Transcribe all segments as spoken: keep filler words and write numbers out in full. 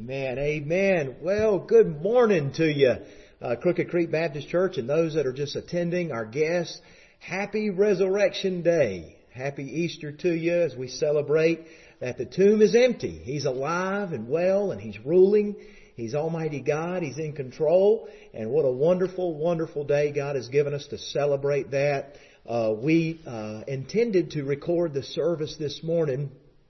Amen. Amen. Well, good morning to you, uh, Crooked Creek Baptist Church, and those that are just attending, our guests. Happy Resurrection Day. Happy Easter to you as we celebrate that the tomb is empty. He's alive and well, and He's ruling. He's Almighty God. He's in control. And what a wonderful, wonderful day God has given us to celebrate that. Uh, we uh, intended to record the service this morning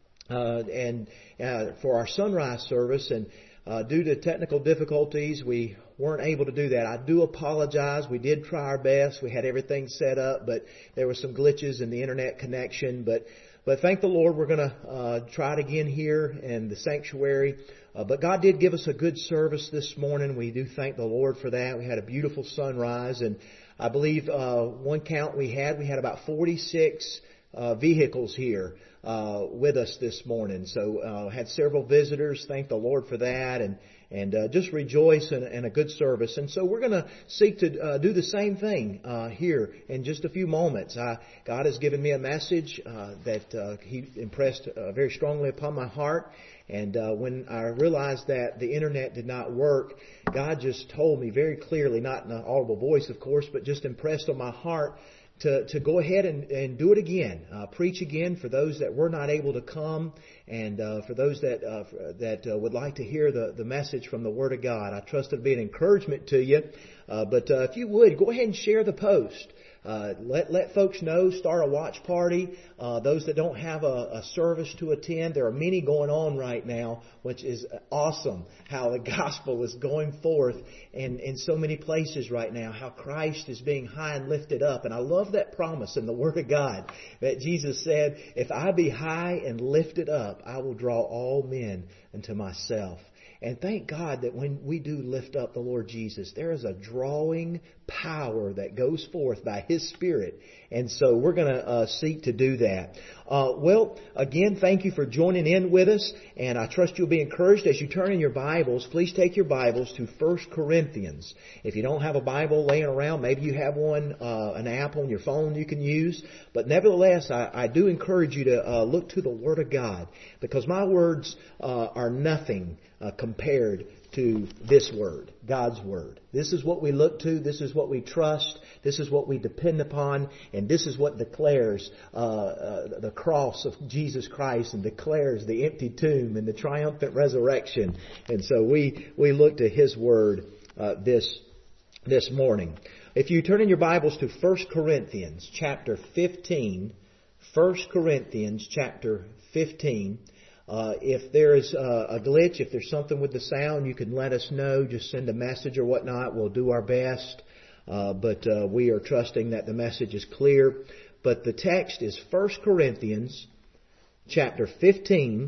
uh, and uh, for our sunrise service, and uh, due to technical difficulties, we weren't able to do that. I do apologize. We did try our best. We had everything set up, but there were some glitches in the internet connection. But but thank the Lord, we're going to uh, try it again here in the sanctuary. Uh, but God did give us a good service this morning. We do thank the Lord for that. We had a beautiful sunrise, and I believe uh, one count we had, we had about forty-six uh, vehicles here uh, with us this morning. So uh, had several visitors. Thank the Lord for that, and and uh, just rejoice in, in a good service. And so we're going to seek to uh, do the same thing uh, here in just a few moments. I, God has given me a message uh, that uh, He impressed uh, very strongly upon my heart. And uh, when I realized that the internet did not work, God just told me very clearly, not in an audible voice, of course, but just impressed on my heart to, to go ahead and, and do it again, uh, preach again for those that were not able to come, and uh, for those that uh, that uh, would like to hear the, the message from the Word of God. I trust it'll be an encouragement to you. Uh, but uh, if you would, go ahead and share the post. Uh, let let folks know. Start a watch party. Uh, those that don't have a, a service to attend, there are many going on right now, which is awesome. How the gospel is going forth in in so many places right now. How Christ is being high and lifted up, and I love that promise in the Word of God that Jesus said, "If I be high and lifted up, I will draw all men unto myself." And thank God that when we do lift up the Lord Jesus, there is a drawing power that goes forth by His Spirit. And so we're going to uh, seek to do that. Uh, well, again, thank you for joining in with us. And I trust you'll be encouraged as you turn in your Bibles. Please take your Bibles to First Corinthians. If you don't have a Bible laying around, maybe you have one, uh, an app on your phone you can use. But nevertheless, I, I do encourage you to uh, look to the Word of God, because my words uh, are nothing Uh, compared to this Word, God's Word. This is what we look to. This is what we trust. This is what we depend upon. And this is what declares uh, uh, the cross of Jesus Christ, and declares the empty tomb and the triumphant resurrection. And so we, we look to His Word uh, this, this morning. If you turn in your Bibles to First Corinthians chapter fifteen, First Corinthians chapter fifteen, Uh, if there is uh, a glitch, if there's something with the sound, you can let us know. Just send a message or whatnot. We'll do our best. Uh, but uh, we are trusting that the message is clear. But the text is First Corinthians chapter fifteen,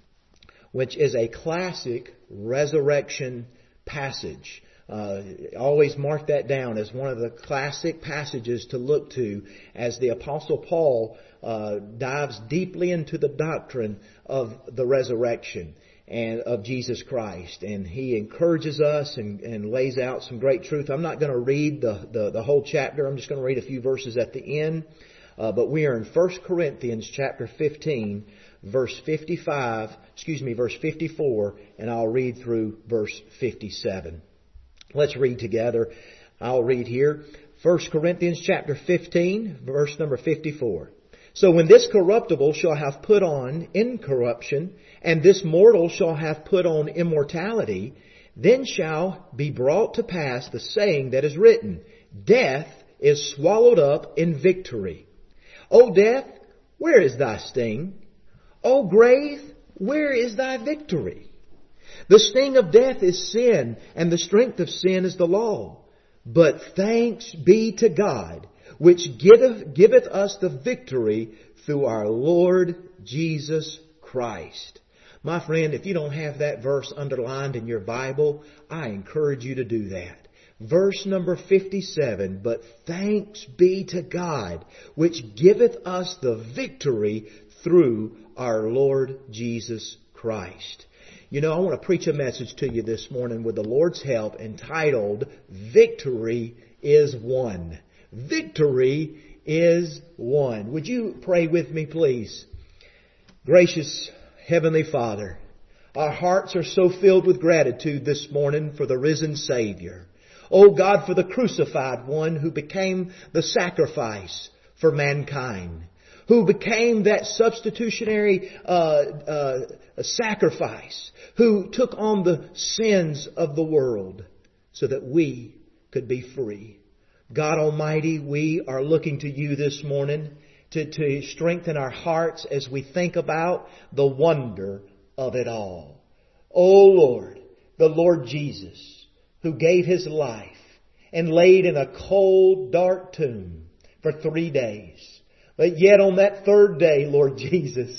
which is a classic resurrection passage. Uh, always mark that down as one of the classic passages to look to as the Apostle Paul uh, dives deeply into the doctrine of the resurrection and of Jesus Christ. And he encourages us and, and lays out some great truth. I'm not going to read the, the, the whole chapter. I'm just going to read a few verses at the end. Uh, but we are in First Corinthians chapter fifteen, verse fifty-five, excuse me, verse fifty-four, and I'll read through verse fifty-seven. Let's read together. I'll read here. First Corinthians chapter fifteen, verse number fifty-four. So when this corruptible shall have put on incorruption, and this mortal shall have put on immortality, then shall be brought to pass the saying that is written, Death is swallowed up in victory. O death, where is thy sting? O grave, where is thy victory? The sting of death is sin, and the strength of sin is the law. But thanks be to God, which giveth, giveth us the victory through our Lord Jesus Christ. My friend, if you don't have that verse underlined in your Bible, I encourage you to do that. Verse number fifty-seven, but thanks be to God, which giveth us the victory through our Lord Jesus Christ. You know, I want to preach a message to you this morning with the Lord's help entitled, Victory is Won. Victory is won. Would you pray with me, please? Gracious Heavenly Father, Our hearts are so filled with gratitude this morning for the risen Savior. Oh God, for the crucified one who became the sacrifice for mankind, who became that substitutionary uh, uh, sacrifice, who took on the sins of the world so that we could be free. God Almighty, we are looking to You this morning to, to strengthen our hearts as we think about the wonder of it all. Oh Lord, the Lord Jesus, who gave His life and laid in a cold, dark tomb for three days. But yet on that third day, Lord Jesus,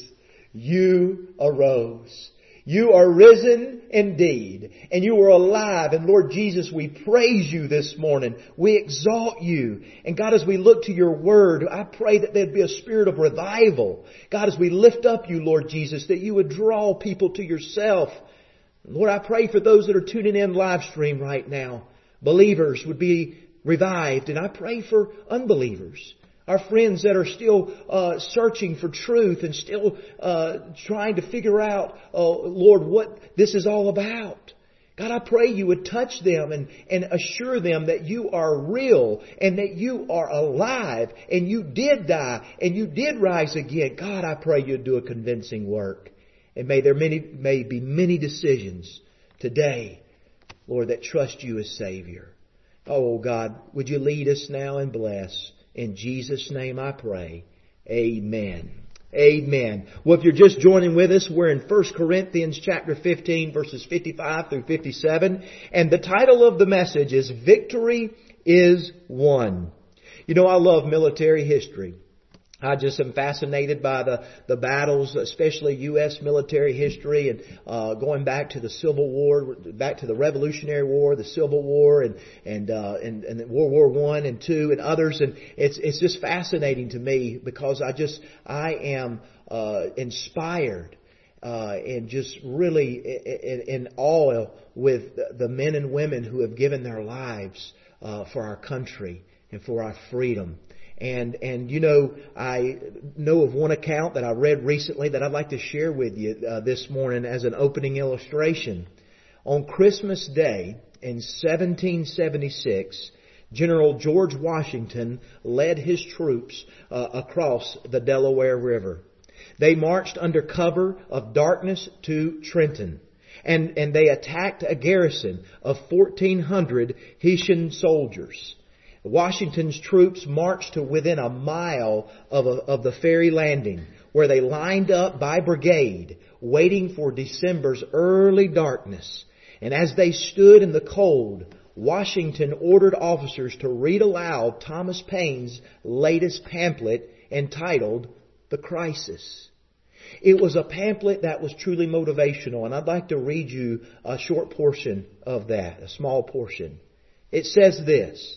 You arose. You are risen indeed, and You are alive. And Lord Jesus, we praise You this morning. We exalt You. And God, as we look to Your Word, I pray that there'd be a spirit of revival. God, as we lift up You, Lord Jesus, that You would draw people to Yourself. Lord, I pray for those that are tuning in live stream right now. Believers would be revived, and I pray for unbelievers. Our friends that are still uh, searching for truth and still uh, trying to figure out, oh, Lord, what this is all about. God, I pray You would touch them and, and assure them that You are real and that You are alive and You did die and You did rise again. God, I pray You'd do a convincing work. And may there many, may be many decisions today, Lord, that trust You as Savior. Oh, God, would You lead us now and bless? In Jesus' name I pray. Amen. Amen. Well, if you're just joining with us, we're in First Corinthians chapter fifteen, verses fifty-five through fifty-seven. And the title of the message is Victory is Won. You know, I love military history. I just am fascinated by the, the battles, especially U S military history, and uh, going back to the Civil War, back to the Revolutionary War, the Civil War, and and uh, and, and World War One and Two, and others. And it's it's just fascinating to me because I just I am uh, inspired uh, and just really in, in awe with the men and women who have given their lives uh, for our country and for our freedom. And, and you know, I know of one account that I read recently that I'd like to share with you uh, this morning as an opening illustration. On Christmas Day in seventeen seventy-six, General George Washington led his troops uh, across the Delaware River. They marched under cover of darkness to Trenton. And, and they attacked a garrison of fourteen hundred Hessian soldiers. Washington's troops marched to within a mile of, a, of the ferry landing, where they lined up by brigade, waiting for December's early darkness. And as they stood in the cold, Washington ordered officers to read aloud Thomas Paine's latest pamphlet entitled The Crisis. It was a pamphlet that was truly motivational, and I'd like to read you a short portion of that, a small portion. It says this: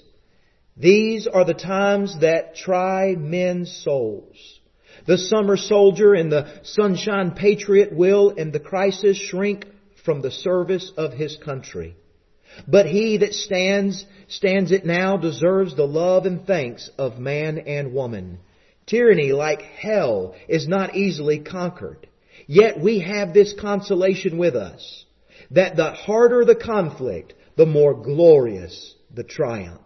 These are the times that try men's souls. The summer soldier and the sunshine patriot will in the crisis shrink from the service of his country. But he that stands, stands it now deserves the love and thanks of man and woman. Tyranny, like hell, is not easily conquered. Yet we have this consolation with us, that the harder the conflict, the more glorious the triumph.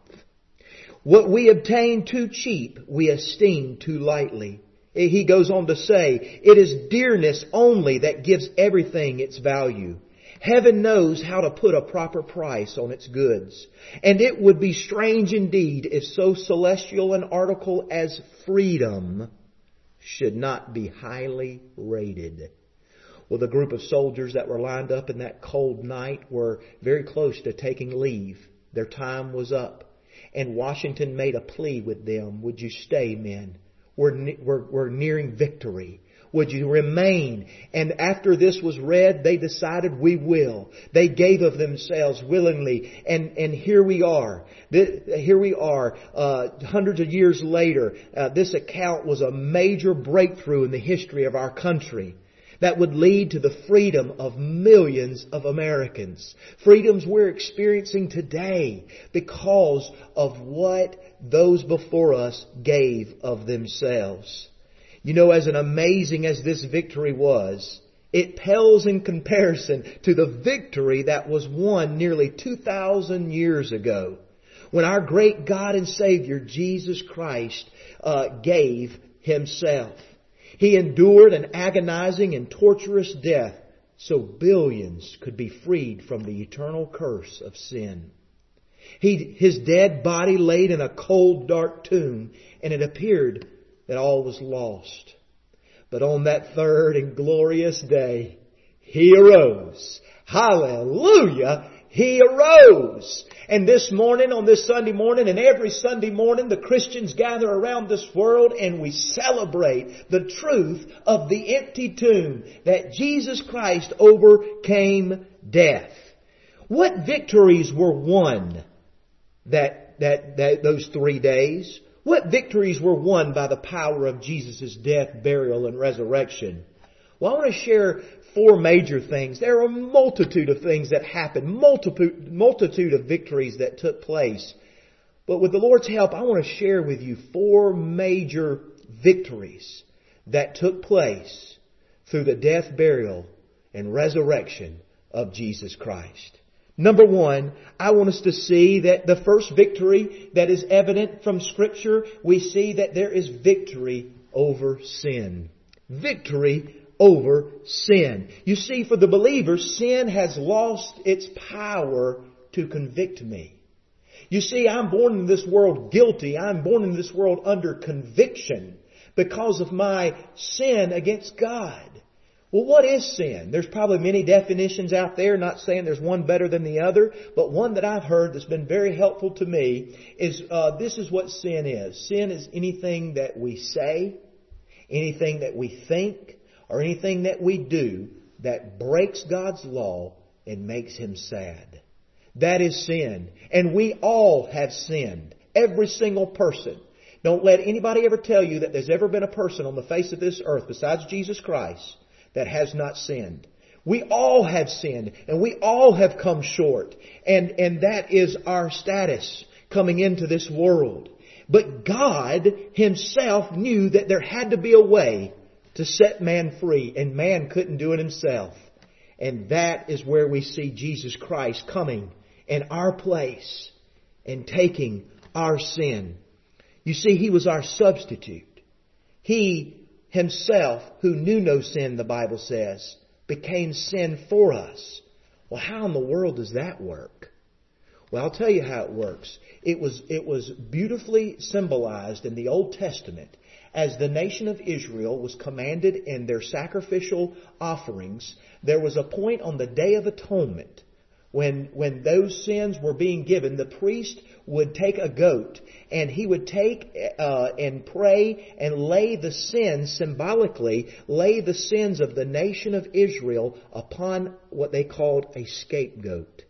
What we obtain too cheap, we esteem too lightly. He goes on to say, it is dearness only that gives everything its value. Heaven knows how to put a proper price on its goods. And it would be strange indeed if so celestial an article as freedom should not be highly rated. Well, the group of soldiers that were lined up in that cold night were very close to taking leave. Their time was up. And Washington made a plea with them. Would you stay, men? We're, ne- we're, we're nearing victory. Would you remain? And after this was read, they decided we will. They gave of themselves willingly. And, and here we are. This, here we are, uh, hundreds of years later. Uh, this account was a major breakthrough in the history of our country that would lead to the freedom of millions of Americans. Freedoms we're experiencing today because of what those before us gave of themselves. You know, as an amazing as this victory was, It pales in comparison to the victory that was won nearly two thousand years ago when our great God and Savior, Jesus Christ, uh, gave Himself. He endured an agonizing and torturous death so billions could be freed from the eternal curse of sin. He, his dead body laid in a cold, dark tomb, and it appeared that all was lost. But on that third and glorious day, He arose. Hallelujah! He arose. And this morning, on this Sunday morning, and every Sunday morning, the Christians gather around this world and we celebrate the truth of the empty tomb, that Jesus Christ overcame death. What victories were won that, that, that those three days? What victories were won by the power of Jesus' death, burial, and resurrection? Well, I want to share four major things. There are a multitude of things that happened, multitude, multitude of victories that took place. But with the Lord's help, I want to share with you four major victories that took place through the death, burial, and resurrection of Jesus Christ. Number one, I want us to see that the first victory that is evident from Scripture, we see that there is victory over sin. Victory over sin. You see, for the believer, sin has lost its power to convict me. You see, I'm born in this world guilty. I'm born in this world under conviction because of my sin against God. Well, what is sin? There's probably many definitions out there, not saying there's one better than the other, but one that I've heard that's been very helpful to me is uh, this is what sin is. Sin is anything that we say, anything that we think, or anything that we do that breaks God's law and makes Him sad. That is sin. And we all have sinned. Every single person. Don't let anybody ever tell you that there's ever been a person on the face of this earth besides Jesus Christ that has not sinned. We all have sinned, and we all have come short. And, and that is our status coming into this world. But God Himself knew that there had to be a way to set man free, and man couldn't do it himself. And that is where we see Jesus Christ coming in our place and taking our sin. You see, He was our substitute. He Himself, who knew no sin, the Bible says, became sin for us. Well, how in the world does that work? Well, I'll tell you how it works. It was, it was beautifully symbolized in the Old Testament as the nation of Israel was commanded in their sacrificial offerings. There was a point on the Day of Atonement when, when those sins were being given. The priest would take a goat and he would take uh, and pray and lay the sins, symbolically, lay the sins of the nation of Israel upon what they called a scapegoat.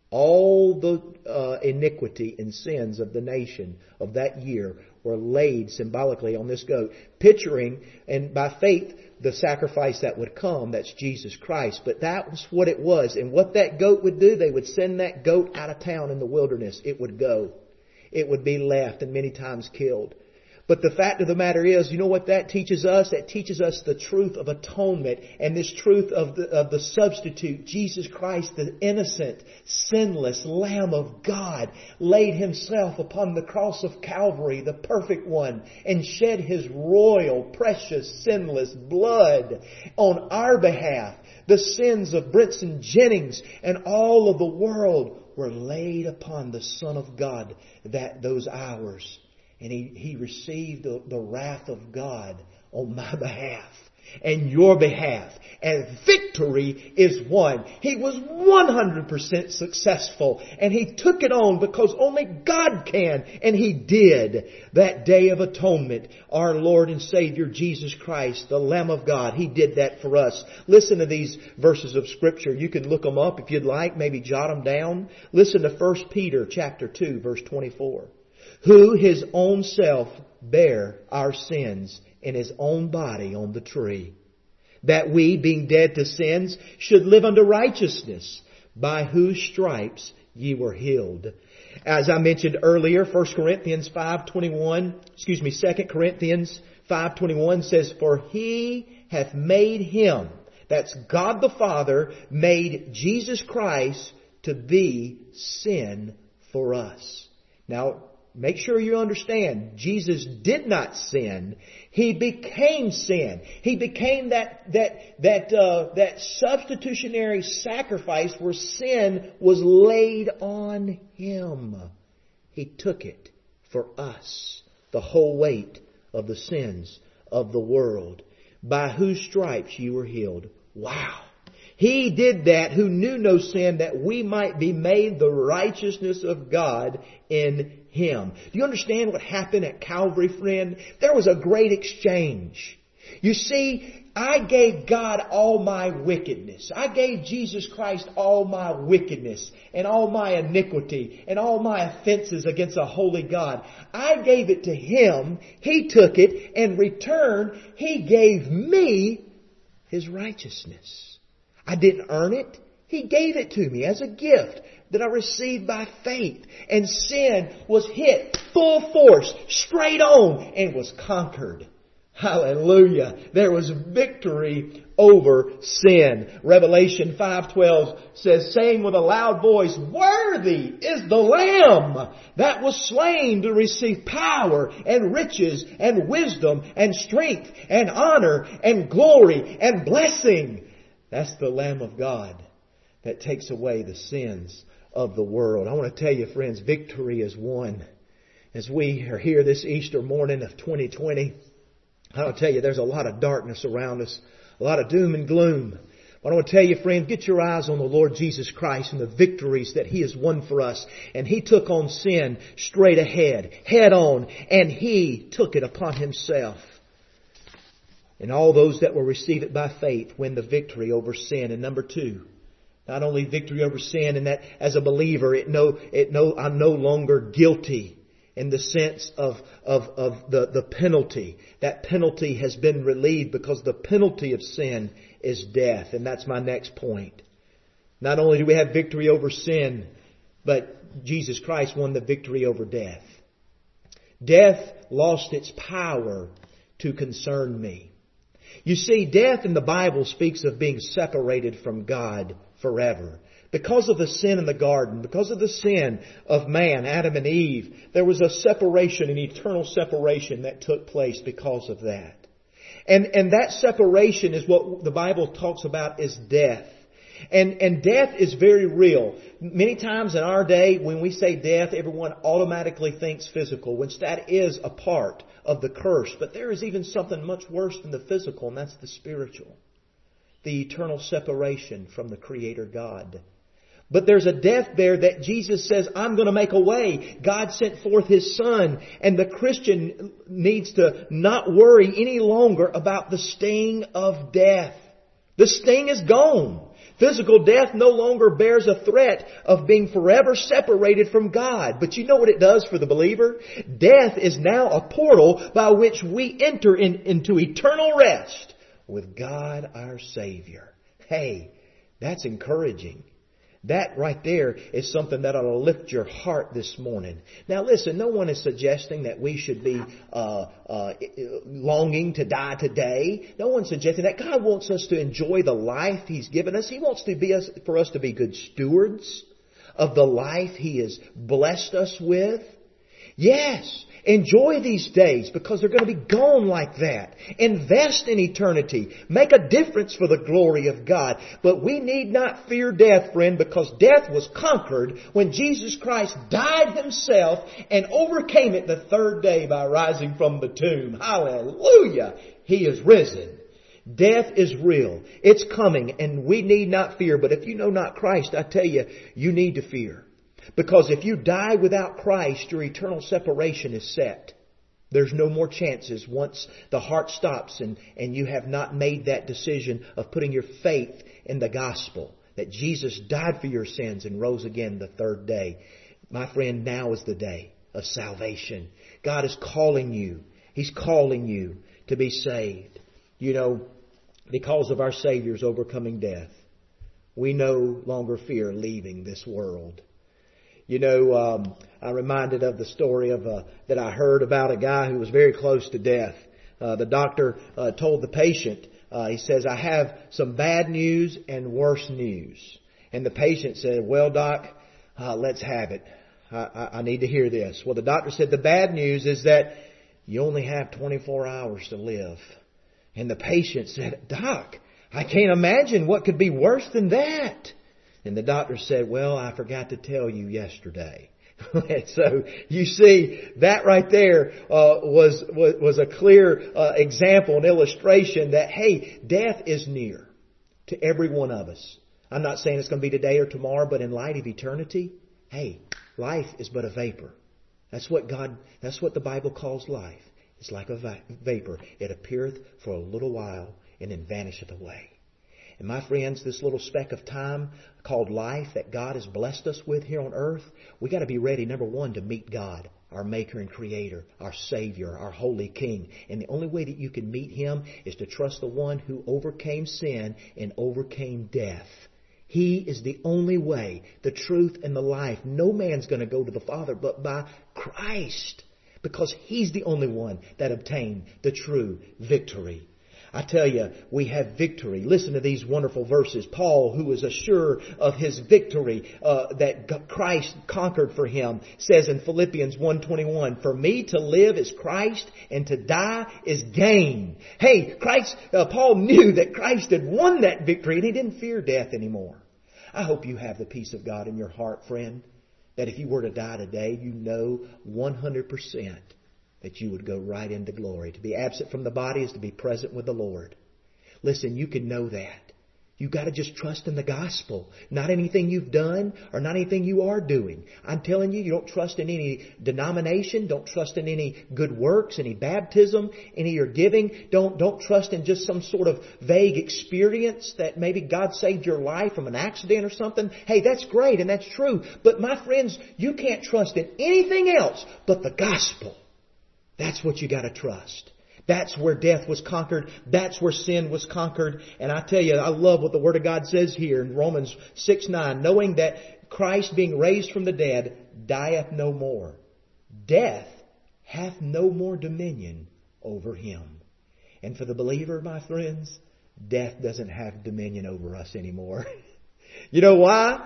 All the uh, iniquity and sins of the nation of that year were laid symbolically on this goat, picturing, and by faith, the sacrifice that would come, that's Jesus Christ. But that was what it was. And what that goat would do, they would send that goat out of town in the wilderness. It would go. It would be left and many times killed. But the fact of the matter is, you know what that teaches us? That teaches us the truth of atonement and this truth of the, of the substitute, Jesus Christ, the innocent, sinless Lamb of God, laid Himself upon the cross of Calvary, the perfect one, and shed His royal, precious, sinless blood on our behalf. The sins of Brinson Jennings and all of the world were laid upon the Son of God that those hours. And he, he received the, the wrath of God on my behalf and your behalf. And victory is won. He was one hundred percent successful. And He took it on because only God can. And He did. That Day of Atonement, our Lord and Savior Jesus Christ, the Lamb of God, He did that for us. Listen to these verses of Scripture. You can look them up if you'd like. Maybe jot them down. Listen to First Peter chapter two, verse twenty-four. Who His own self bare our sins in His own body on the tree, that we, being dead to sins, should live unto righteousness, by whose stripes ye were healed. As I mentioned earlier, First Corinthians five twenty-one, excuse me, Second Corinthians five twenty-one says, For He hath made Him That's God the Father made Jesus Christ to be sin for us. Now, make sure you understand, Jesus did not sin. He became sin. He became that that that uh, that substitutionary sacrifice where sin was laid on Him. He took it for us, the whole weight of the sins of the world. By whose stripes you were healed. Wow. He did that who knew no sin, that we might be made the righteousness of God in Him. Do you understand what happened at Calvary, friend? There was a great exchange. You see, I gave God all my wickedness. I gave Jesus Christ all my wickedness and all my iniquity and all my offenses against a holy God. I gave it to Him. He took it, and in return, He gave me His righteousness. I didn't earn it. He gave it to me as a gift that I received by faith. And sin was hit full force, straight on, and was conquered. Hallelujah. There was victory over sin. Revelation five twelve says, saying with a loud voice, worthy is the Lamb that was slain to receive power and riches and wisdom and strength and honor and glory and blessing. That's the Lamb of God that takes away the sins of the world. I want to tell you, friends, victory is won. As we are here this Easter morning of twenty twenty, I want to tell you there's a lot of darkness around us, a lot of doom and gloom. But I want to tell you, friend, get your eyes on the Lord Jesus Christ and the victories that He has won for us. And He took on sin straight ahead, head on, and He took it upon Himself. And all those that will receive it by faith win the victory over sin. And number two, not only victory over sin, and that as a believer, it no, it no, I'm no longer guilty in the sense of, of, of the, the penalty. That penalty has been relieved because the penalty of sin is death. And that's my next point. Not only do we have victory over sin, but Jesus Christ won the victory over death. Death lost its power to concern me. You see, death in the Bible speaks of being separated from God forever. Because of the sin in the garden, because of the sin of man, Adam and Eve, there was a separation, an eternal separation that took place because of that. And, and that separation is what the Bible talks about as death. And, and death is very real. Many times in our day, when we say death, everyone automatically thinks physical, which that is a part of the curse. But there is even something much worse than the physical, and that's the spiritual. The eternal separation from the Creator God. But there's a death there that Jesus says, I'm going to make a way. God sent forth His Son, and the Christian needs to not worry any longer about the sting of death. The sting is gone. Physical death no longer bears a threat of being forever separated from God. But you know what it does for the believer? Death is now a portal by which we enter in, into eternal rest with God our Savior. Hey, that's encouraging. That right there is something that ought to lift your heart this morning. Now listen, no one is suggesting that we should be uh, uh, longing to die today. No one's suggesting that. God wants us to enjoy the life He's given us. He wants to be us, for us to be good stewards of the life He has blessed us with. Yes, enjoy these days because they're going to be gone like that. Invest in eternity. Make a difference for the glory of God. But we need not fear death, friend, because death was conquered when Jesus Christ died Himself and overcame it the third day by rising from the tomb. Hallelujah! He is risen. Death is real. It's coming and we need not fear. But if you know not Christ, I tell you, you need to fear. Because if you die without Christ, your eternal separation is set. There's no more chances once the heart stops and, and you have not made that decision of putting your faith in the gospel. That Jesus died for your sins and rose again the third day. My friend, now is the day of salvation. God is calling you. He's calling you to be saved. You know, because of our Savior's overcoming death, we no longer fear leaving this world. You know, um, I'm reminded of the story of uh, that I heard about a guy who was very close to death. Uh, the doctor uh, told the patient uh, he says, I have some bad news and worse news. And the patient said, well, doc, uh, let's have it. I, I, I need to hear this. Well, the doctor said, the bad news is that you only have twenty-four hours to live. And the patient said, doc, I can't imagine what could be worse than that. And the doctor said, well, I forgot to tell you yesterday. So you see, that right there uh, was, was was a clear uh, example, an illustration that, hey, death is near to every one of us. I'm not saying it's going to be today or tomorrow, but in light of eternity, hey, life is but a vapor. That's what God, that's what the Bible calls life. It's like a va- vapor. It appeareth for a little while and then vanisheth away. And my friends, this little speck of time called life that God has blessed us with here on earth, we got to be ready, number one, to meet God, our Maker and Creator, our Savior, our Holy King. And the only way that you can meet Him is to trust the one who overcame sin and overcame death. He is the only way, the truth, and the life. No man's going to go to the Father but by Christ, because He's the only one that obtained the true victory. I tell you, we have victory. Listen to these wonderful verses. Paul, who was assured of his victory uh, that Christ conquered for him, says in Philippians one twenty-one, for me to live is Christ and to die is gain. Hey, Christ, uh, Paul knew that Christ had won that victory and he didn't fear death anymore. I hope you have the peace of God in your heart, friend, that if you were to die today, you know one hundred percent that you would go right into glory. To be absent from the body is to be present with the Lord. Listen, you can know that. You've got to just trust in the gospel. Not anything you've done or not anything you are doing. I'm telling you, you don't trust in any denomination. Don't trust in any good works, any baptism, any of your giving. Don't, don't trust in just some sort of vague experience that maybe God saved your life from an accident or something. Hey, that's great and that's true. But my friends, you can't trust in anything else but the gospel. That's what you got to trust. That's where death was conquered. That's where sin was conquered. And I tell you, I love what the Word of God says here in Romans six nine. Knowing that Christ being raised from the dead dieth no more. Death hath no more dominion over him. And for the believer, my friends, death doesn't have dominion over us anymore. You know why?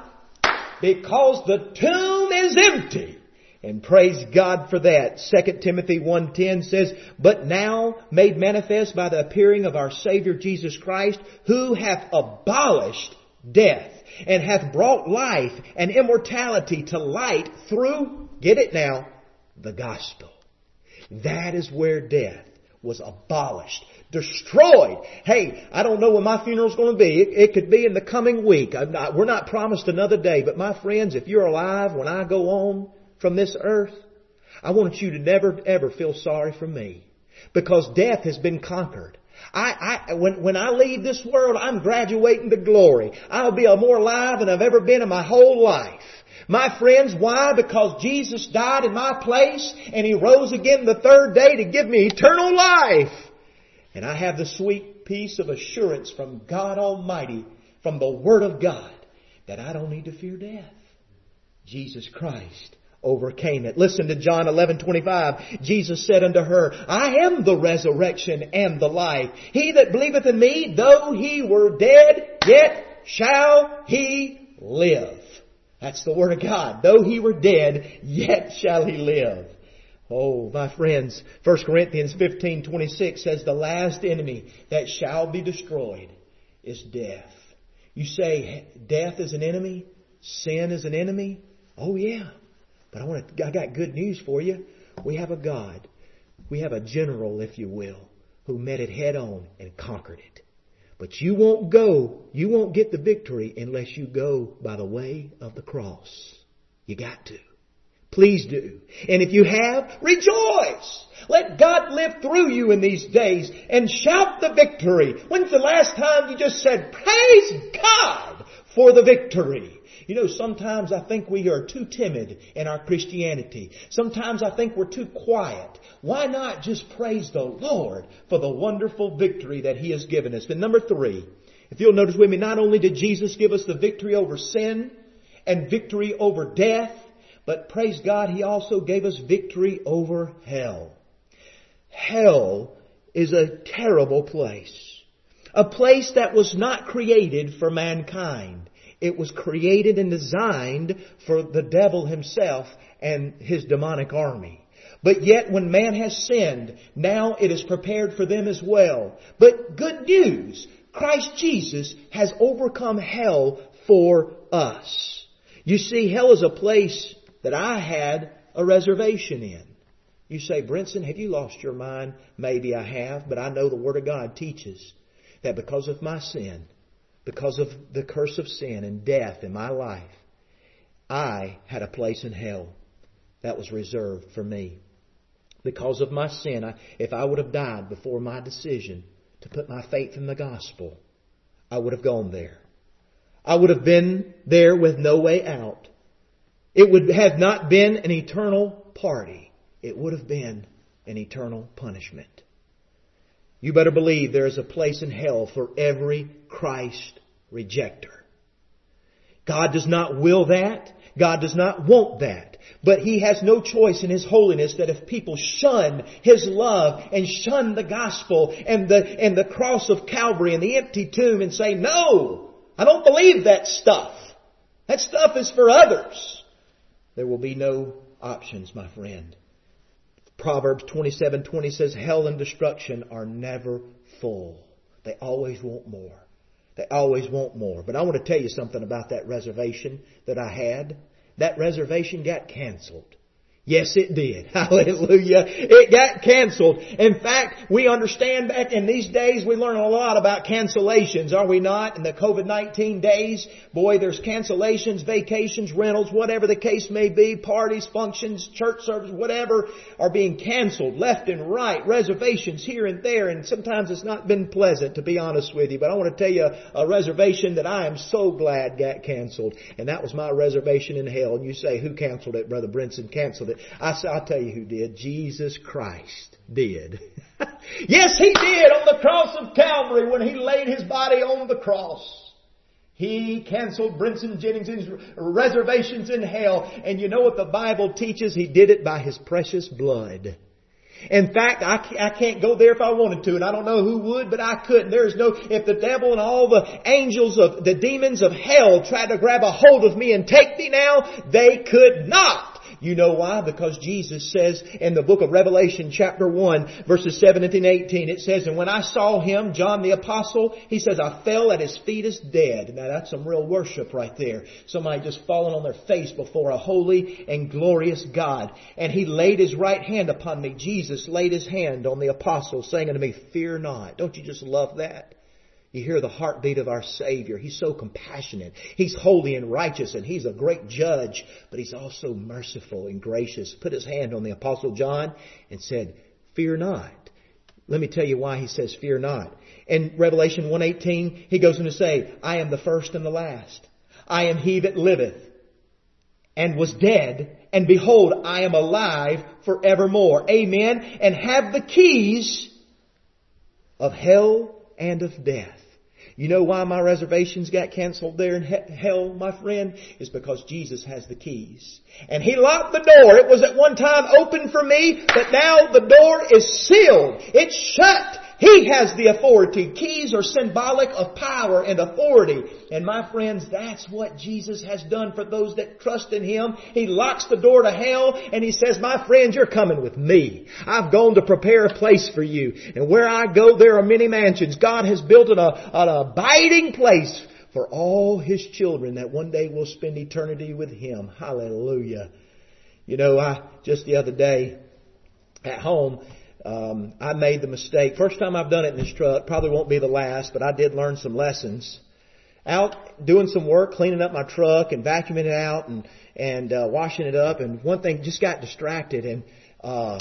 Because the tomb is empty. And praise God for that. Second Timothy one ten says, but now made manifest by the appearing of our Savior Jesus Christ, who hath abolished death, and hath brought life and immortality to light through, get it now, the gospel. That is where death was abolished, destroyed. Hey, I don't know when my funeral's going to be. It, it could be in the coming week. I'm not, we're not promised another day. But my friends, if you're alive when I go on from this earth, I want you to never ever feel sorry for me, because death has been conquered. I, I, when, when I leave this world, I'm graduating to glory. I'll be more alive than I've ever been in my whole life. My friends, why? Because Jesus died in my place and He rose again the third day to give me eternal life. And I have the sweet peace of assurance from God Almighty, from the Word of God, that I don't need to fear death. Jesus Christ overcame it. Listen to John eleven twenty-five. Jesus said unto her, I am the resurrection and the life. He that believeth in me, though he were dead, yet shall he live. That's the Word of God. Though he were dead, yet shall he live. Oh, my friends, First Corinthians fifteen twenty-six says the last enemy that shall be destroyed is death. You say death is an enemy? Sin is an enemy? Oh yeah. But I want to, I got good news for you. We have a God. We have a general, if you will, who met it head on and conquered it. But you won't go, you won't get the victory unless you go by the way of the cross. You got to. Please do. And if you have, rejoice. Let God live through you in these days and shout the victory. When's the last time you just said, praise God for the victory? You know, sometimes I think we are too timid in our Christianity. Sometimes I think we're too quiet. Why not just praise the Lord for the wonderful victory that He has given us? And number three, if you'll notice with me, not only did Jesus give us the victory over sin and victory over death, but praise God, He also gave us victory over hell. Hell is a terrible place. A place that was not created for mankind. It was created and designed for the devil himself and his demonic army. But yet when man has sinned, now it is prepared for them as well. But good news, Christ Jesus has overcome hell for us. You see, hell is a place that I had a reservation in. You say, Brinson, have you lost your mind? Maybe I have, but I know the Word of God teaches that because of my sin, because of the curse of sin and death in my life, I had a place in hell that was reserved for me. Because of my sin, I, if I would have died before my decision to put my faith in the gospel, I would have gone there. I would have been there with no way out. It would have not been an eternal party. It would have been an eternal punishment. You better believe there is a place in hell for every Christ rejecter. God does not will that. God does not want that. But He has no choice in His holiness that if people shun His love and shun the gospel and the, and the cross of Calvary and the empty tomb and say, no, I don't believe that stuff. That stuff is for others. There will be no options, my friend. Proverbs twenty-seven twenty says, hell and destruction are never full. They always want more. They always want more. But I want to tell you something about that reservation that I had. That reservation got canceled. Yes, it did. Hallelujah. It got canceled. In fact, we understand back in these days, we learn a lot about cancellations, are we not? In the covid nineteen days, boy, there's cancellations, vacations, rentals, whatever the case may be, parties, functions, church service, whatever, are being canceled left and right, reservations here and there, and sometimes it's not been pleasant, to be honest with you. But I want to tell you a reservation that I am so glad got canceled, and that was my reservation in hell. And you say, who canceled it? Brother Brinson canceled it. I say, I'll tell you who did. Jesus Christ did. Yes, He did on the cross of Calvary when He laid His body on the cross. He canceled Brinson Jennings' reservations in hell. And you know what the Bible teaches? He did it by His precious blood. In fact, I can't go there if I wanted to, and I don't know who would, but I couldn't. There's no, if the devil and all the angels of, the demons of hell tried to grab a hold of me and take me now, they could not. You know why? Because Jesus says in the book of Revelation chapter one verses seventeen and eighteen, it says, and when I saw Him, John the Apostle, he says, I fell at His feet as dead. Now that's some real worship right there. Somebody just falling on their face before a holy and glorious God. And He laid His right hand upon me. Jesus laid His hand on the Apostle, saying unto me, fear not. Don't you just love that? You hear the heartbeat of our Savior. He's so compassionate. He's holy and righteous, and He's a great judge, but He's also merciful and gracious. Put His hand on the Apostle John and said, fear not. Let me tell you why He says fear not. In Revelation one eighteen, He goes on to say, I am the first and the last. I am He that liveth and was dead, and behold, I am alive forevermore. Amen. And have the keys of hell and of death. You know why my reservations got canceled there in he- hell, my friend? Is because Jesus has the keys. And He locked the door. It was at one time open for me, but now the door is sealed. It's shut. He has the authority. Keys are symbolic of power and authority. And my friends, that's what Jesus has done for those that trust in Him. He locks the door to hell and He says, my friends, you're coming with me. I've gone to prepare a place for you. And where I go, there are many mansions. God has built an, an abiding place for all His children that one day will spend eternity with Him. Hallelujah. You know, I just the other day at home, Um, I made the mistake. First time I've done it in this truck. Probably won't be the last, but I did learn some lessons. Out doing some work, cleaning up my truck and vacuuming it out and, and, uh, washing it up. And one thing, just got distracted and, uh,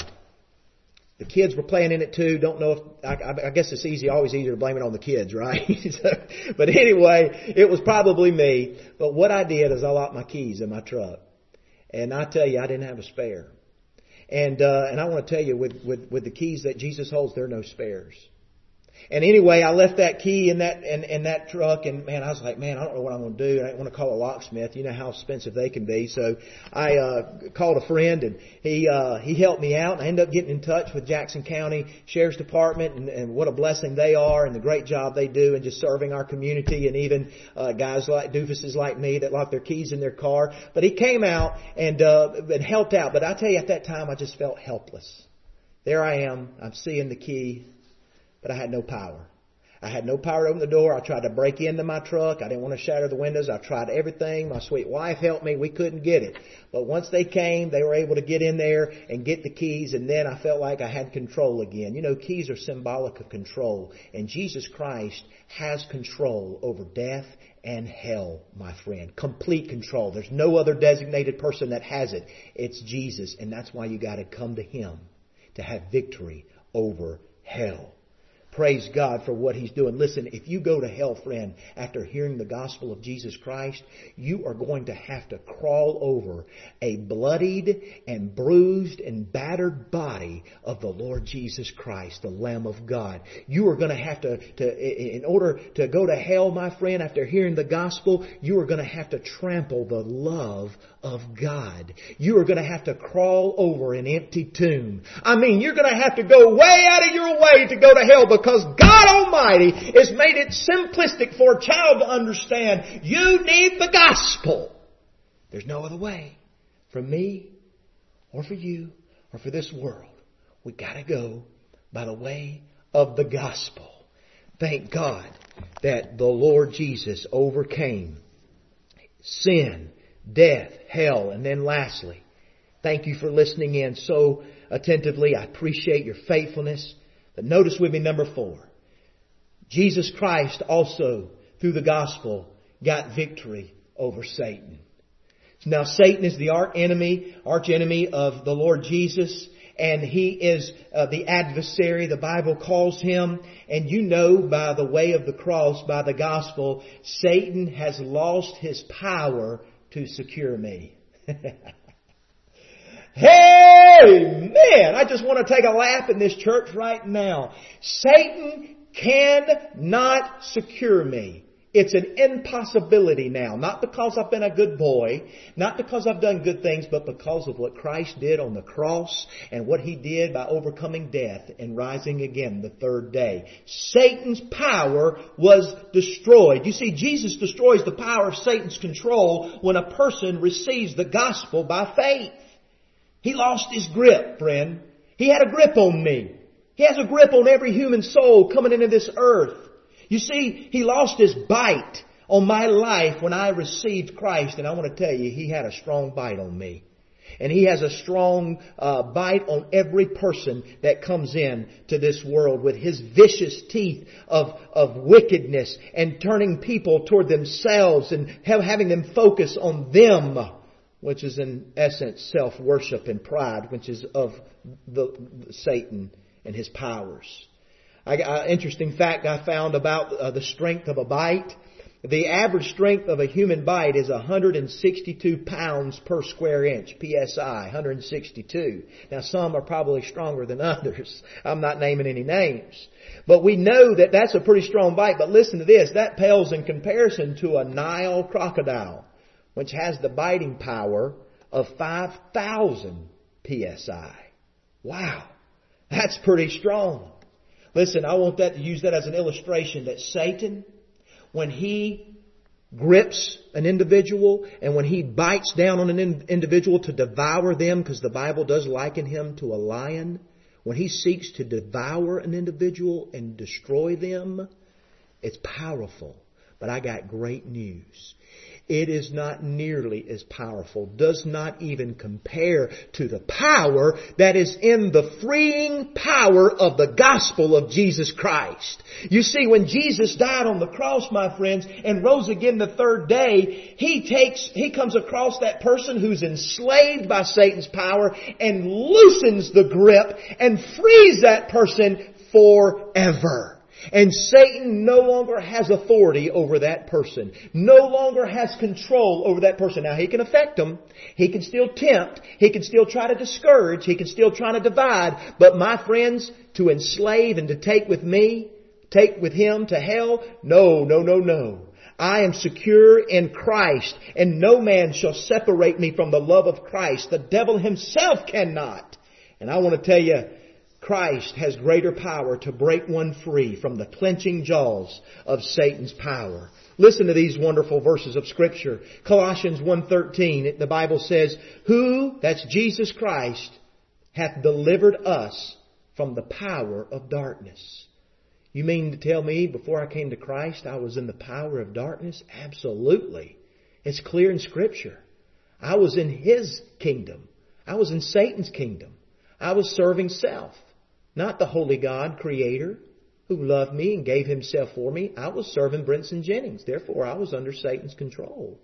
the kids were playing in it too. Don't know if, I, I guess it's easy, always easier to blame it on the kids, right? so, but anyway, it was probably me. But what I did is I locked my keys in my truck. And I tell you, I didn't have a spare. And uh, and I want to tell you, with, with, with the keys that Jesus holds, there are no spares. And anyway, I left that key in that in, in that truck, and man, I was like, man, I don't know what I'm going to do. I didn't want to call a locksmith. You know how expensive they can be. So I uh, called a friend, and he uh, he helped me out. And I ended up getting in touch with Jackson County Sheriff's Department, and, and what a blessing they are, and the great job they do, and just serving our community, and even uh, guys like doofuses like me that lock their keys in their car. But he came out and uh, and helped out. But I tell you, at that time, I just felt helpless. There I am. I'm seeing the key. But I had no power. I had no power to open the door. I tried to break into my truck. I didn't want to shatter the windows. I tried everything. My sweet wife helped me. We couldn't get it. But once they came, they were able to get in there and get the keys. And then I felt like I had control again. You know, keys are symbolic of control. And Jesus Christ has control over death and hell, my friend. Complete control. There's no other designated person that has it. It's Jesus. And that's why you got to come to Him to have victory over hell. Praise God for what He's doing. Listen, if you go to hell, friend, after hearing the gospel of Jesus Christ, you are going to have to crawl over a bloodied and bruised and battered body of the Lord Jesus Christ, the Lamb of God. You are going to have to, to in order to go to hell, my friend, after hearing the gospel, you are going to have to trample the love of God. You are going to have to crawl over an empty tomb. I mean, you're going to have to go way out of your way to go to hell, because God Almighty has made it simplistic for a child to understand. You need the gospel. There's no other way. For me, or for you, or for this world. We got to go by the way of the gospel. Thank God that the Lord Jesus overcame sin, death, hell, and then lastly, thank you for listening in so attentively. I appreciate your faithfulness. But notice with me number four. Jesus Christ also, through the gospel, got victory over Satan. Now Satan is the arch enemy, arch enemy of the Lord Jesus, and he is uh, the adversary, the Bible calls him. And you know, by the way of the cross, by the gospel, Satan has lost his power to secure me. Hey, man, I just want to take a lap in this church right now. Satan cannot secure me. It's an impossibility now. Not because I've been a good boy, not because I've done good things, but because of what Christ did on the cross and what He did by overcoming death and rising again the third day. Satan's power was destroyed. You see, Jesus destroys the power of Satan's control when a person receives the gospel by faith. He lost his grip, friend. He had a grip on me. He has a grip on every human soul coming into this earth. You see, he lost his bite on my life when I received Christ. And I want to tell you, he had a strong bite on me. And he has a strong uh, bite on every person that comes in to this world with his vicious teeth of, of wickedness and turning people toward themselves and have, having them focus on them, which is in essence self-worship and pride, which is of the, the Satan and his powers. I, uh, interesting fact I found about uh, the strength of a bite. The average strength of a human bite is one hundred sixty-two pounds per square inch, P S I, one hundred sixty-two. Now some are probably stronger than others. I'm not naming any names. But we know that that's a pretty strong bite. But listen to this, that pales in comparison to a Nile crocodile, which has the biting power of five thousand P S I. Wow, that's pretty strong. Listen, I want that to use that as an illustration that Satan, when he grips an individual and when he bites down on an in- individual to devour them, because the Bible does liken him to a lion, when he seeks to devour an individual and destroy them, it's powerful. But I got great news. It is not nearly as powerful, does not even compare to the power that is in the freeing power of the gospel of Jesus Christ. You see, when Jesus died on the cross, my friends, and rose again the third day, He takes, He comes across that person who's enslaved by Satan's power and loosens the grip and frees that person forever. And Satan no longer has authority over that person. No longer has control over that person. Now, he can affect them. He can still tempt. He can still try to discourage. He can still try to divide. But my friends, to enslave and to take with me, take with Him to hell? No, no, no, no. I am secure in Christ, and no man shall separate me from the love of Christ. The devil himself cannot. And I want to tell you, Christ has greater power to break one free from the clenching jaws of Satan's power. Listen to these wonderful verses of Scripture. Colossians one thirteen, the Bible says, Who, that's Jesus Christ, hath delivered us from the power of darkness. You mean to tell me before I came to Christ I was in the power of darkness? Absolutely. It's clear in Scripture. I was in His kingdom. I was in Satan's kingdom. I was serving self, not the Holy God, Creator, who loved me and gave Himself for me. I was serving Brinson Jennings. Therefore, I was under Satan's control.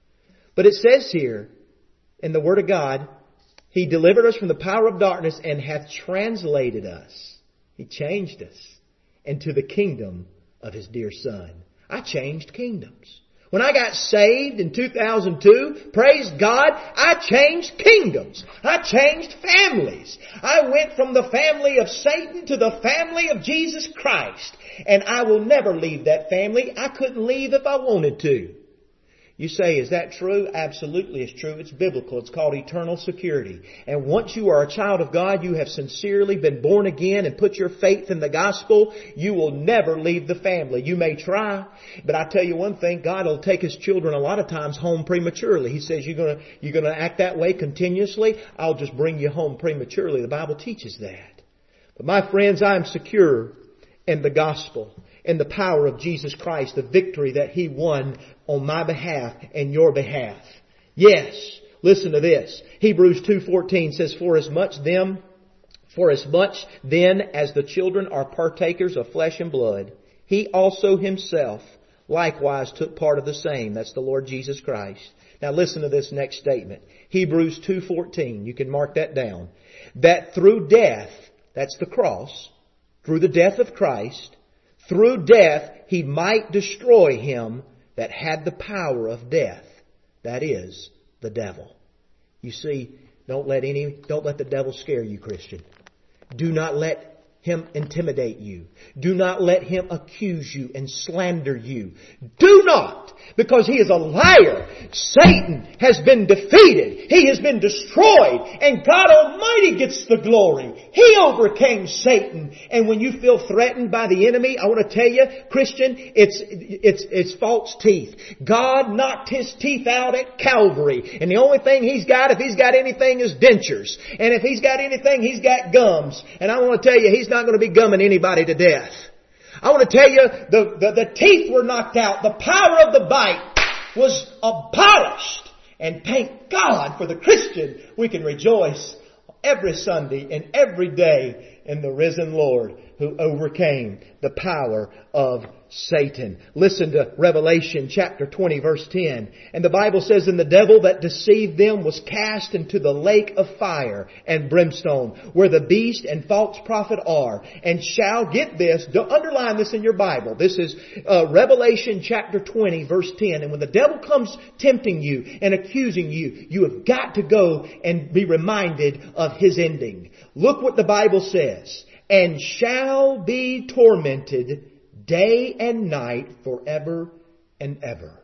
But it says here in the Word of God, He delivered us from the power of darkness and hath translated us. He changed us into the kingdom of His dear Son. I changed kingdoms. When I got saved in two thousand two, praise God, I changed kingdoms. I changed families. I went from the family of Satan to the family of Jesus Christ. And I will never leave that family. I couldn't leave if I wanted to. You say, is that true? Absolutely, it's true. It's biblical. It's called eternal security. And once you are a child of God, you have sincerely been born again and put your faith in the gospel, you will never leave the family. You may try, but I tell you one thing, God will take His children a lot of times home prematurely. He says, you're going to, you're going to act that way continuously, I'll just bring you home prematurely. The Bible teaches that. But my friends, I am secure in the gospel, in the power of Jesus Christ, the victory that He won on my behalf and your behalf. Yes, listen to this. Hebrews two fourteen says, For as much them, for as much then as the children are partakers of flesh and blood, He also Himself likewise took part of the same. That's the Lord Jesus Christ. Now listen to this next statement. Hebrews two fourteen. You can mark that down. That through death, that's the cross, through the death of Christ, through death He might destroy him that had the power of death. That is, the devil. You see, don't let any, don't let the devil scare you, Christian. Do not let him intimidate you. Do not let him accuse you and slander you. Do not, because he is a liar. Satan has been defeated. He has been destroyed. And God Almighty gets the glory. He overcame Satan. And when you feel threatened by the enemy, I want to tell you, Christian, it's, it's, it's false teeth. God knocked His teeth out at Calvary. And the only thing He's got, if He's got anything, is dentures. And if He's got anything, He's got gums. And I want to tell you, He's not going to be gumming anybody to death. I want to tell you, the, the, the teeth were knocked out. The power of the bite was abolished. And thank God for the Christian, we can rejoice every Sunday and every day in the risen Lord who overcame the power of Satan. Listen to Revelation chapter twenty verse ten. And the Bible says, And the devil that deceived them was cast into the lake of fire and brimstone, where the beast and false prophet are, and shall, get this, don't underline this in your Bible. This is uh, Revelation chapter twenty verse ten. And when the devil comes tempting you and accusing you, you have got to go and be reminded of his ending. Look what the Bible says. And shall be tormented day and night forever and ever.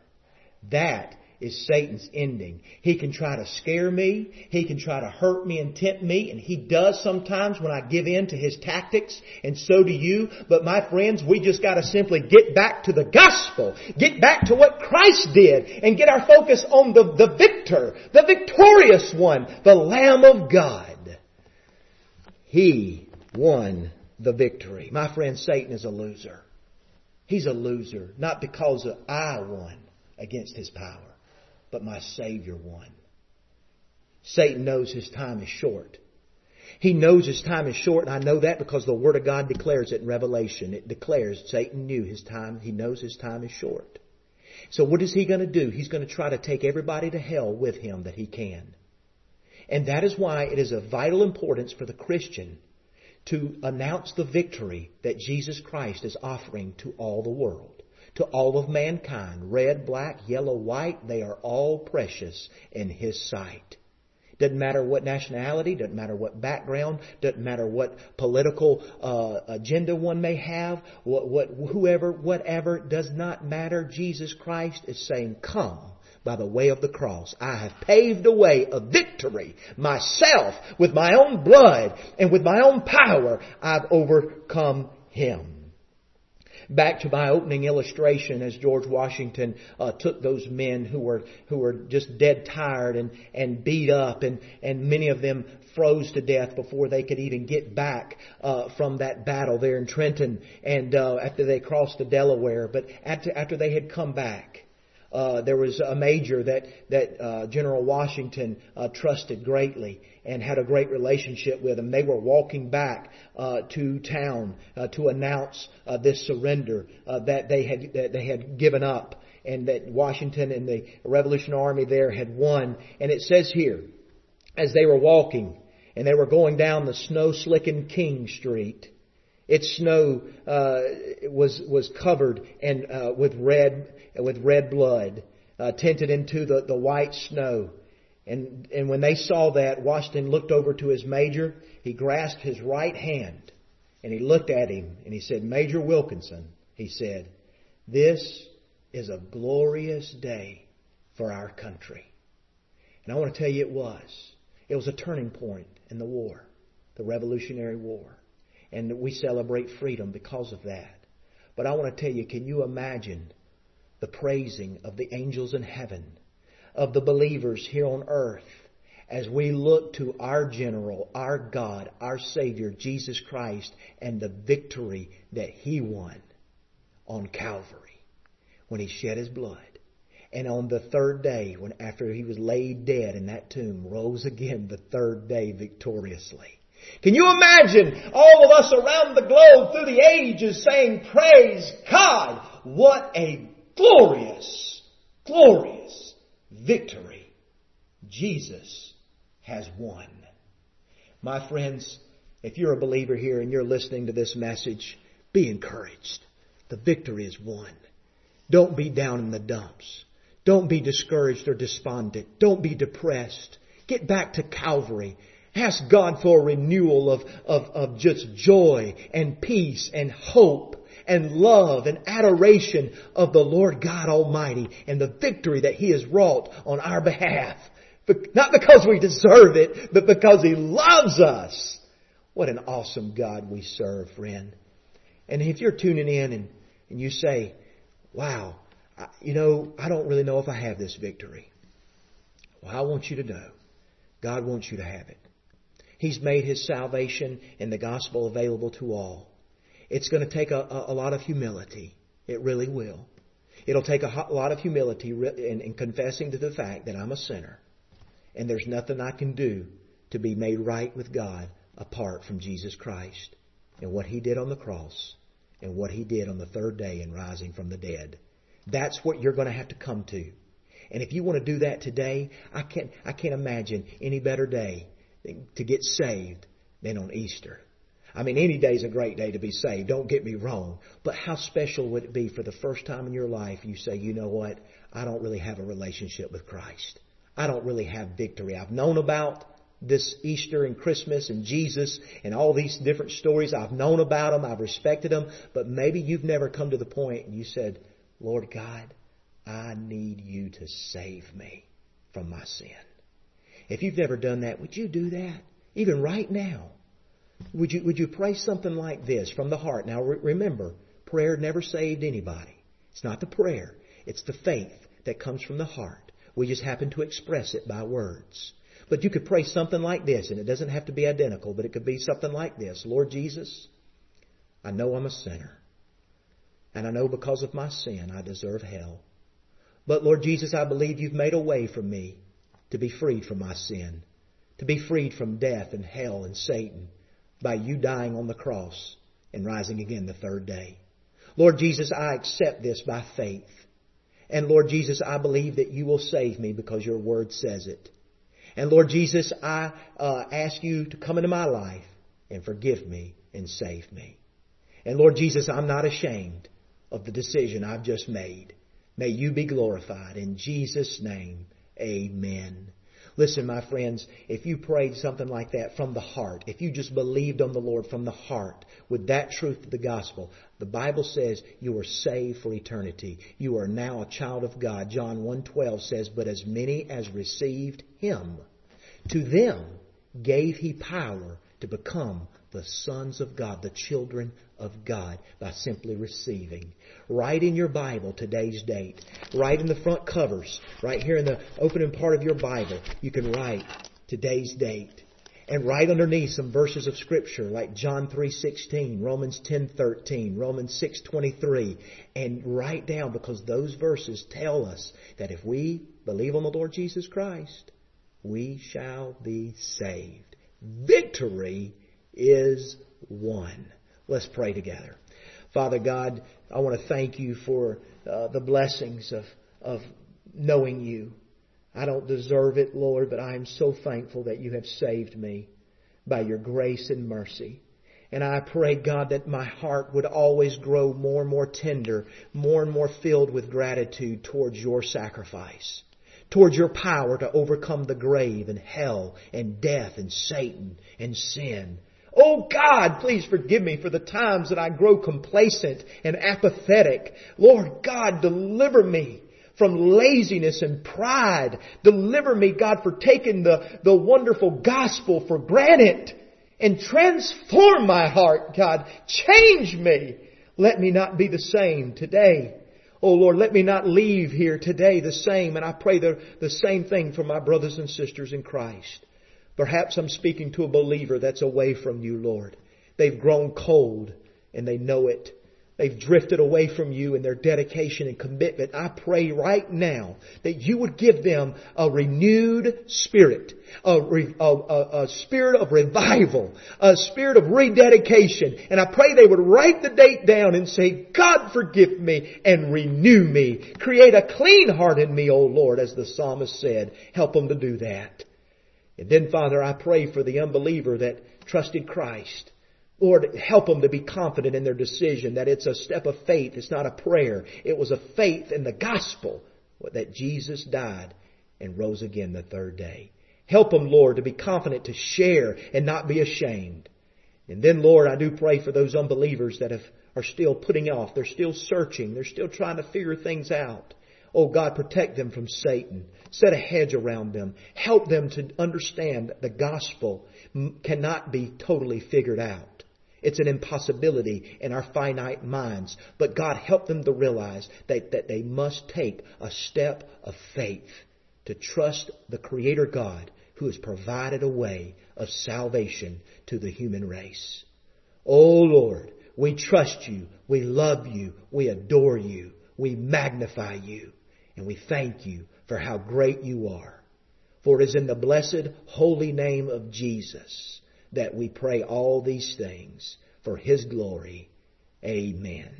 That is Satan's ending. He can try to scare me. He can try to hurt me and tempt me. And he does sometimes when I give in to his tactics. And so do you. But my friends, we just got to simply get back to the gospel. Get back to what Christ did. And get our focus on the, the victor. The victorious one. The Lamb of God. He won the victory. My friend, Satan is a loser. He's a loser, not because I won against his power, but my Savior won. Satan knows his time is short. He knows his time is short, and I know that because the Word of God declares it in Revelation. It declares Satan knew his time. He knows his time is short. So what is he going to do? He's going to try to take everybody to hell with him that he can. And that is why it is of vital importance for the Christian to announce the victory that Jesus Christ is offering to all the world, to all of mankind. Red, black, yellow, white, they are all precious in His sight. Doesn't matter what nationality, doesn't matter what background, doesn't matter what political uh, agenda one may have, what, what, whoever, whatever, does not matter. Jesus Christ is saying, come by the way of the cross. I have paved a way of victory myself with my own blood and with my own power. I've overcome him. Back to my opening illustration, as George Washington uh, took those men who were who were just dead tired and, and beat up, and, and many of them froze to death before they could even get back uh, from that battle there in Trenton, and uh, after they crossed the Delaware. But after after they had come back, Uh, there was a major that that uh, General Washington uh, trusted greatly and had a great relationship with him. They were walking back uh, to town uh, to announce uh, this surrender uh, that they had that they had given up, and that Washington and the Revolutionary Army there had won. And it says here, as they were walking and they were going down the snow-slickened King Street, its snow uh, was was covered and uh, with red. with red blood, uh, tinted into the, the white snow. And, and when they saw that, Washington looked over to his major. He grasped his right hand and he looked at him and he said, Major Wilkinson, he said, this is a glorious day for our country. And I want to tell you it was. It was a turning point in the war, the Revolutionary War. And we celebrate freedom because of that. But I want to tell you, can you imagine the praising of the angels in heaven, of the believers here on earth, as we look to our general, our God, our Savior, Jesus Christ, and the victory that He won on Calvary when He shed His blood. And on the third day, when after He was laid dead in that tomb, rose again the third day victoriously. Can you imagine all of us around the globe through the ages saying, praise God, what a glorious, glorious victory Jesus has won. My friends, if you're a believer here and you're listening to this message, be encouraged. The victory is won. Don't be down in the dumps. Don't be discouraged or despondent. Don't be depressed. Get back to Calvary. Ask God for a renewal of, of, of just joy and peace and hope and love and adoration of the Lord God Almighty and the victory that He has wrought on our behalf. But not because we deserve it, but because He loves us. What an awesome God we serve, friend. And if you're tuning in and, and you say, wow, I, you know, I don't really know if I have this victory. Well, I want you to know, God wants you to have it. He's made His salvation and the gospel available to all. It's going to take a, a, a lot of humility. It really will. It'll take a, a lot of humility in, in confessing to the fact that I'm a sinner. And there's nothing I can do to be made right with God apart from Jesus Christ and what He did on the cross and what He did on the third day in rising from the dead. That's what you're going to have to come to. And if you want to do that today, I can't, I can't imagine any better day to get saved than on Easter. I mean, any day is a great day to be saved. Don't get me wrong. But how special would it be for the first time in your life you say, you know what? I don't really have a relationship with Christ. I don't really have victory. I've known about this Easter and Christmas and Jesus and all these different stories. I've known about them. I've respected them. But maybe you've never come to the point and you said, Lord God, I need you to save me from my sin. If you've never done that, would you do that? Even right now. Would you, would you pray something like this from the heart? Now re- remember, prayer never saved anybody. It's not the prayer. It's the faith that comes from the heart. We just happen to express it by words. But you could pray something like this, and it doesn't have to be identical, but it could be something like this. Lord Jesus, I know I'm a sinner. And I know because of my sin I deserve hell. But Lord Jesus, I believe You've made a way for me to be freed from my sin. To be freed from death and hell and Satan. By You dying on the cross and rising again the third day. Lord Jesus, I accept this by faith. And Lord Jesus, I believe that You will save me because Your word says it. And Lord Jesus, I uh, ask You to come into my life and forgive me and save me. And Lord Jesus, I'm not ashamed of the decision I've just made. May You be glorified. In Jesus' name, amen. Listen, my friends, if you prayed something like that from the heart, if you just believed on the Lord from the heart with that truth of the gospel, the Bible says you are saved for eternity. You are now a child of God. John one twelve says, but as many as received Him, to them gave He power to become the sons of God, the children of God, by simply receiving. Write in your Bible today's date. Write in the front covers, right here in the opening part of your Bible, you can write today's date. And write underneath some verses of Scripture like John three sixteen, Romans ten thirteen, Romans six twenty-three. And write down, because those verses tell us that if we believe on the Lord Jesus Christ, we shall be saved. Victory is won. Let's pray together. Father God, I want to thank You for uh, the blessings of, of knowing You. I don't deserve it, Lord, but I am so thankful that You have saved me by Your grace and mercy. And I pray, God, that my heart would always grow more and more tender, more and more filled with gratitude towards Your sacrifice, towards Your power to overcome the grave and hell and death and Satan and sin. Oh God, please forgive me for the times that I grow complacent and apathetic. Lord God, deliver me from laziness and pride. Deliver me, God, for taking the, the wonderful gospel for granted. And transform my heart, God. Change me. Let me not be the same today. Oh Lord, let me not leave here today the same. And I pray the, the same thing for my brothers and sisters in Christ. Perhaps I'm speaking to a believer that's away from You, Lord. They've grown cold and they know it. They've drifted away from You in their dedication and commitment. I pray right now that You would give them a renewed spirit, a, a, a, a spirit of revival, a spirit of rededication. And I pray they would write the date down and say, God, forgive me and renew me. Create a clean heart in me, O Lord, as the psalmist said. Help them to do that. And then, Father, I pray for the unbeliever that trusted Christ. Lord, help them to be confident in their decision that it's a step of faith. It's not a prayer. It was a faith in the gospel that Jesus died and rose again the third day. Help them, Lord, to be confident to share and not be ashamed. And then, Lord, I do pray for those unbelievers that have, are still putting off. They're still searching. They're still trying to figure things out. Oh God, protect them from Satan. Set a hedge around them. Help them to understand that the gospel cannot be totally figured out. It's an impossibility in our finite minds. But God, help them to realize that, that they must take a step of faith to trust the Creator God who has provided a way of salvation to the human race. Oh Lord, we trust You. We love You. We adore You. We magnify You. And we thank You for how great You are. For it is in the blessed holy name of Jesus that we pray all these things for His glory. Amen.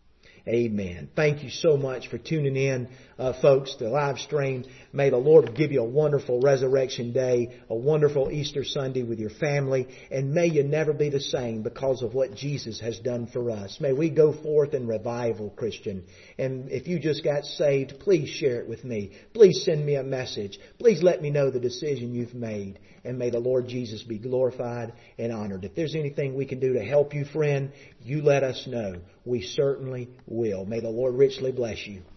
Amen. Thank you so much for tuning in, uh, folks, to the live stream. May the Lord give you a wonderful Resurrection Day, a wonderful Easter Sunday with your family, and may you never be the same because of what Jesus has done for us. May we go forth in revival, Christian. And if you just got saved, please share it with me. Please send me a message. Please let me know the decision you've made. And may the Lord Jesus be glorified and honored. If there's anything we can do to help you, friend, you let us know. We certainly will. May the Lord richly bless you.